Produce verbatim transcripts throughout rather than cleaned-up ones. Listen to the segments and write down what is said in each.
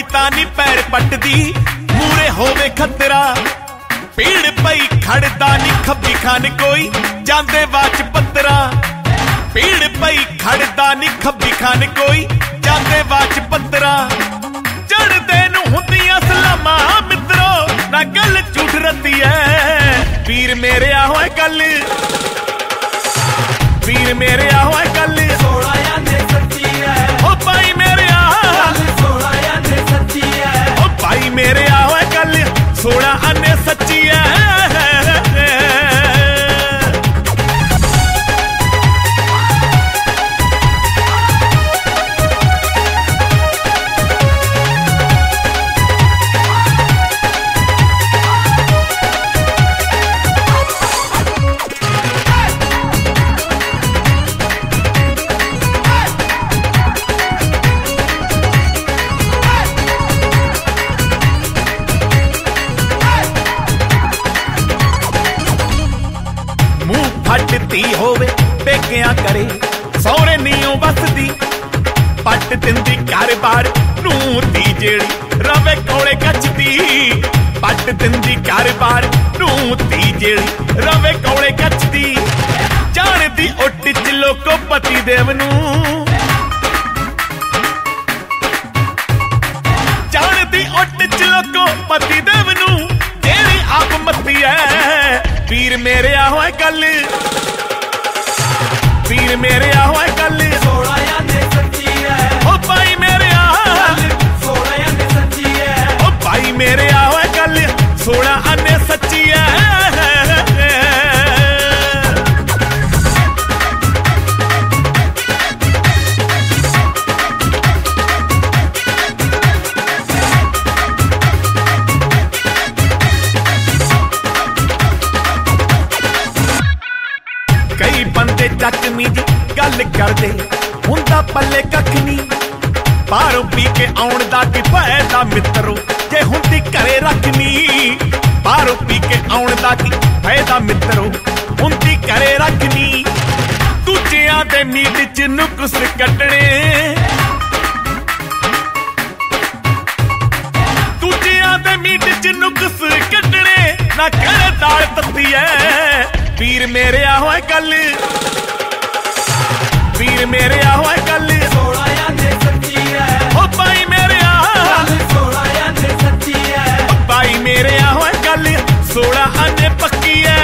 तां नी पैर पटदी मूरे होवे खतरा भीड़ पई खड़दा नी खब्बी खान कोई जांदे वाच पतरा भीड़ पई खड़दा नी खब्बी खान कोई जांदे वाच पतरा चढ़दे नूं हुंदियां सलामां मित्रो ना गल झूठ रती है वीर मेरे आओ गल वीर मेरे आओ गल सोला याने सच्ची है ओ भाई मेरे आ सोला याने सच्ची है ओ भाई मेरे आओ गल सोना आने सच्ची है फटती होवे पेकिया करे सौरे नीओ बसदी पट दिंदी घर बार नू धी जेड़ी रवे कोले कचदी पट दिंदी घर बार नू धी जेड़ी रवे कोले कचदी जानदी उठ च लोको पति देव नू जानदी उठ च लोको पति देव नू जेड़ी आप मती है वीर मेरे आओ गल वीर मेरे आओ गल सोला याने सच्ची है ओ भाई मेरे आ सोला याने सच्ची है ओ भाई मेरे आओ गल सोना आने सच्ची है कई बंदे चकमी दी गल करदे हुंदा पल्ले कख नी बाहरों पी के आउण दा की फायदा मित्रो जे हुंदी घरे रखनी बाहरों पी के आउण दा की फायदा मित्रो हुंदी घरे रखनी दूजियां दे मीट च नुक्स कटणे दूजियां दे मीट च नुक्स कटणे ना करे दाल तत्ती है वीर मेरे आओ गल वीर मेरे आओ गल सोला याने सच्ची है ओ भाई मेरे आ सोला याने सच्ची है ओ भाई मेरे आओ गल सोला आने पक्की है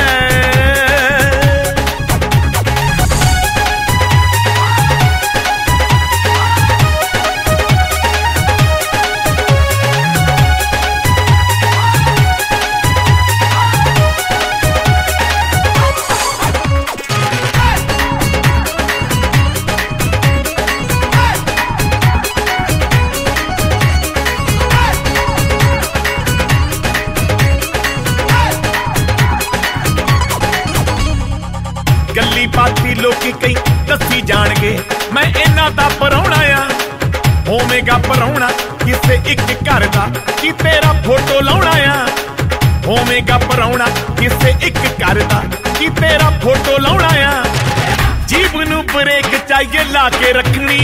गल्ली बाती लोकी कई दसी जाणगे मैं इन्ना दा परौणा आ होवेगा परौणा किसे एक घर दा कि तेरा फोटो लाउणा आ होवेगा परौणा किसे एक घर दा कि तेरा फोटो लाउणा आ जीव नू ब्रेक चाहिए ला के रखनी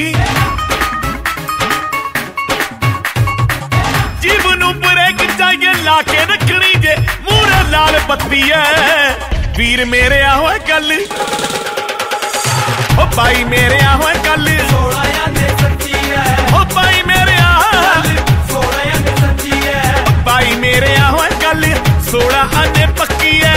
जीव नू ब्रेक चाहिए ला के रखनी जे मूरे लाल बत्ती है वीर मेरे आओ गल ओ भाई मेरे आओ गल सोला याने सच्ची है ओ भाई मेरे आ सोला याने सच्ची है ओ भाई मेरे आओ गल सोला आने पक्की है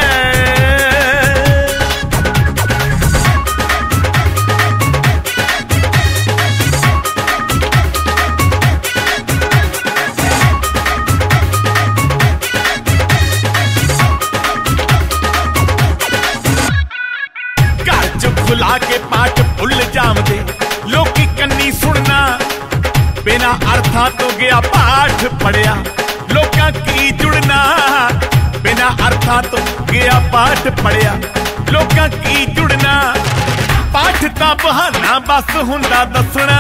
खुला के पाठ भुल जामदे लोकी कन्नी सुनना बिना अर्था तो गया पाठ पढ़िया लोकां की जुड़ना बिना अर्था तो गया पाठ पढ़िया लोकां की जुड़ना पाठ दा बहाना बस हुंदा दसना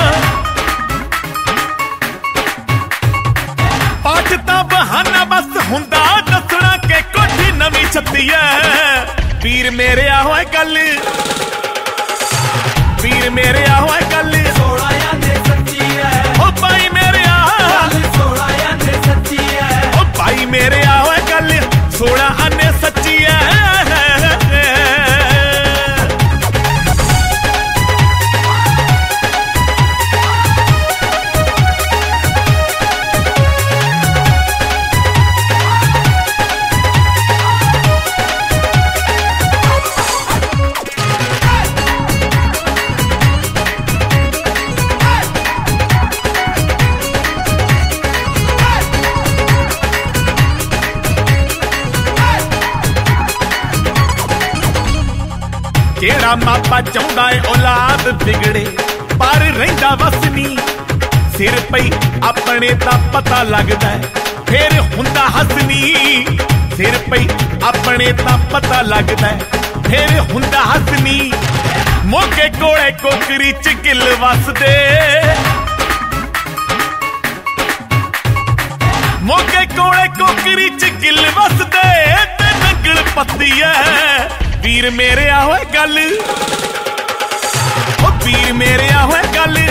पाठ दा बहाना बस हुंदा दसना के कोठी नवी छत्ती है वीर मेरे आओ गल वीर मेरे आओ गल सोला याने सच्ची है ओ भाई ਵੱਡਾ ਮਾਪਾ ਚਾਹੁੰਦਾ ਏ ਔਲਾਦ ਵਿਗੜੇ, ਪਰ ਰਹਿੰਦਾ ਵਸਨੀ ਸਿਰ ਪਈ ਆਪਣੇ ਤਾਂ ਪਤਾ ਲੱਗਦਾ ਫੇਰ ਹੁੰਦਾ ਹੱਸਨੀ। ਸਿਰ ਪਈ ਆਪਣੇ ਤਾਂ ਪਤਾ ਲੱਗਦਾ ਫੇਰ ਹੁੰਦਾ ਹੱਸਨੀ। ਮੋਗੇ ਕੋਲੇ ਕੋਕਰੀ ਚ ਗਿੱਲ ਵਸਦੇ, ਮੋਗੇ ਕੋਲੇ ਕੋਕਰੀ ਚ ਗਿੱਲ ਵਸਦੇ ਤੇ ਨੰਗਲ ਪੱਤੀ ਐ। ਵੀਰ ਮੇਰੇ ਆ ਹੋਏ ਗੱਲ, ਓ ਵੀਰ ਮੇਰੇ ਆ ਹੋਏ ਗੱਲ,